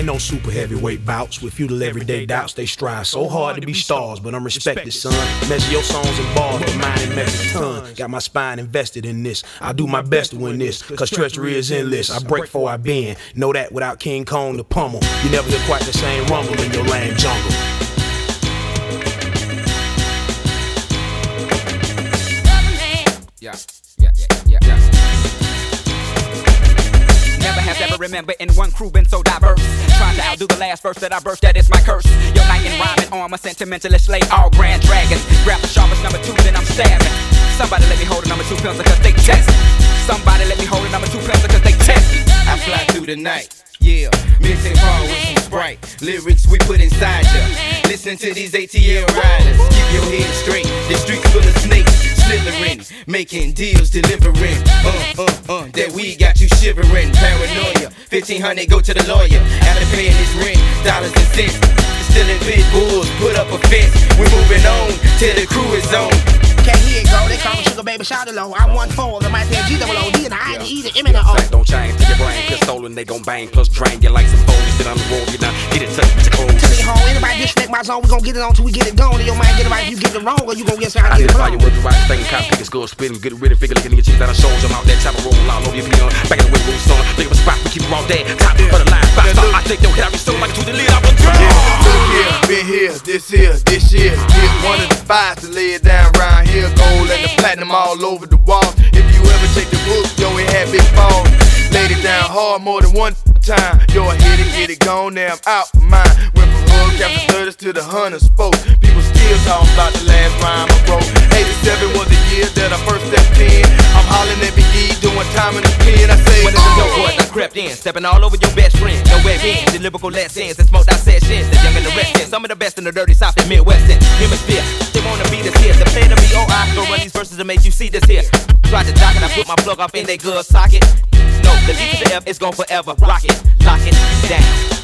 no super heavyweight bouts with feudal everyday doubts. They strive so hard to be stars, but I'm respected, son. Measure your songs and bars, but mine in metric ton. Got my spine invested in this. I do my best to win this, cause treachery is endless. I break before I bend. Know that without King Kong to pummel. You never hear quite the same rumble in your lame jungle. Yeah. Never has ever remembered in one crew been so diverse. Trying to outdo the last verse that I burst, that is my curse. Your knight in rhyming armor, sentimentalist slay all grand dragons. Grab the sharpest number 2, then I'm stabbing. Somebody let me hold a number 2 pencil cause they test me. Somebody let me hold a number 2 pencil cause they test me. I fly through the night. Yeah, mixing ball with some Sprite. Lyrics we put inside ya. Listen to these ATL riders. Keep your head straight. The streets full of snakes, slithering, making deals, delivering. That weed got you shivering. Paranoia. 1500, go to the lawyer. After paying his rent, dollars and cents. Still in big bulls, put up a fence. We're moving on till the crew is on. Okay, here you go. They call me Sugar Baby Shout Low. I'm 1-4. The might say G-O-O-D and I E the M and the O. Don't change to your brain. Pistol and they gon' bang plus drain you like some phonies. Then on the road, you done get it touched with your clothes. Tell me home, anybody disrespect my zone, we gon' get it on till we get it gone. In your mind, get it right if you get it wrong, or you gon' get started I get it identify wrong. your words, right thing, cop pick a skull, spit and get it rid of figure, licking your cheese out of shows. I'm out there, chopper roll all over your piano. Back in the way, roll son. Think of a spot, we keep it all day. Top for the line, five stop. I take your head, I be so like to the lid, I will draw. Look here, been here, this year. Get one of the 5 to lay it down round here. Gold and the platinum all over the wall. If you ever check the book, yo, it had big falls. Laid it down hard more than one time. Yo, I hit it, get it gone, now I'm out for mine. Went from hood captain stutters to the hunter spokes. People still talking about the last rhyme I wrote. 87 was the year that I first stepped in. I'm hollering at Big E, doing time in the pen. I say, when it's a dope boy, I crept in, stepping all over your best friend. Nowhere been, the lyrical lessons and smoked out sessions. The young and the restless, some of the best in the dirty South and Midwestern hemisphere. They wanna be this here, the plan to be O.I. Go run these verses and make you see this here. Tried to dock and I put my plug off in they good socket. No, the D to the F is gon' forever rock it, lock it down.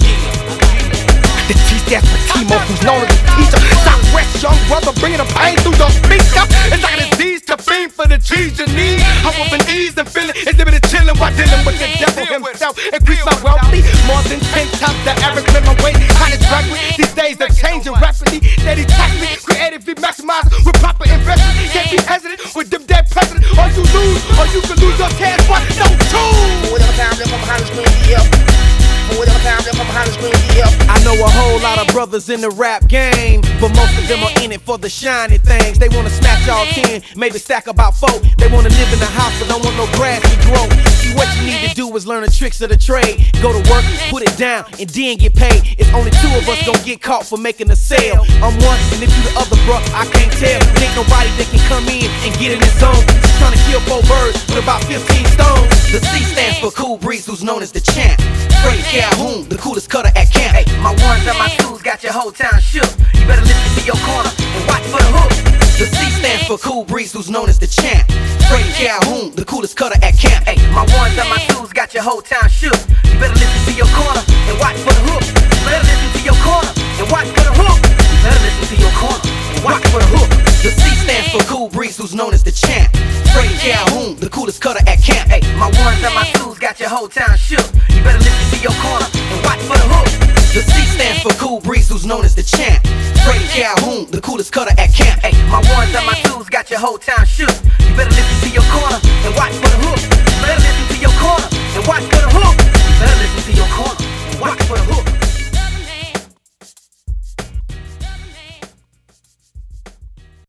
The T-Stats for Timo, who's known as a teacher. Southwest young brother bringing the pain through your speaker. It's like a disease to beam for the cheese you need. I'm up in ease and feeling exhibited chillin' while dealing with the devil himself. Increase my wealthy, more than 10 times the average minimum wage. Kind of drug with these days are changing rapidly. Steady tax me, creatively maximize with proper investment. Can't be hesitant with them dead president. Or you lose, or you can lose your chance. One, no, two. Whatever time they're from behind the screen, whatever time they're from behind the screen, I know a whole lot of brothers in the rap game, but most of them are in it for the shiny things. They wanna snatch all 10, maybe stack about 4. They wanna live in the house but don't want no grass to grow. See, what you need to do is learn the tricks of the trade. Go to work, put it down, and then get paid. If only 2 of us gon' get caught for making a sale. I'm one, and if you the other, bruh, I can't tell. There ain't nobody that can come in and get in his zone. Just trying to kill 4 birds with about 15 stones. The C stands for Cool Breeze, who's known as the champ. Freddie Calhoun, the coolest cutter at camp. Hey, my ones and my 2s got your whole town shook. You better listen to your corner and watch for the hook. The C stands for Cool Breeze, who's known as the champ. Freddie Calhoun, the coolest cutter at camp. Hey, my ones and my 2s got your whole town shook. You better listen to your corner and watch for the hook. You better listen to your corner and watch for the hook. You better listen to your corner and watch for the hook. The C stands for Cool Breeze, who's known as the champ. Freddie Calhoun, the coolest cutter at camp. Hey, my ones and my 2s got your whole town shook. You better listen to your corner and watch for the hook. The C stands for Cool Breeze, who's known as the champ. Freddie Calhoun, the coolest cutter at camp. Hey, my ones and my 2s got your whole town shook. You better listen to your corner and watch for the hook. You better listen to your corner and watch for the hook.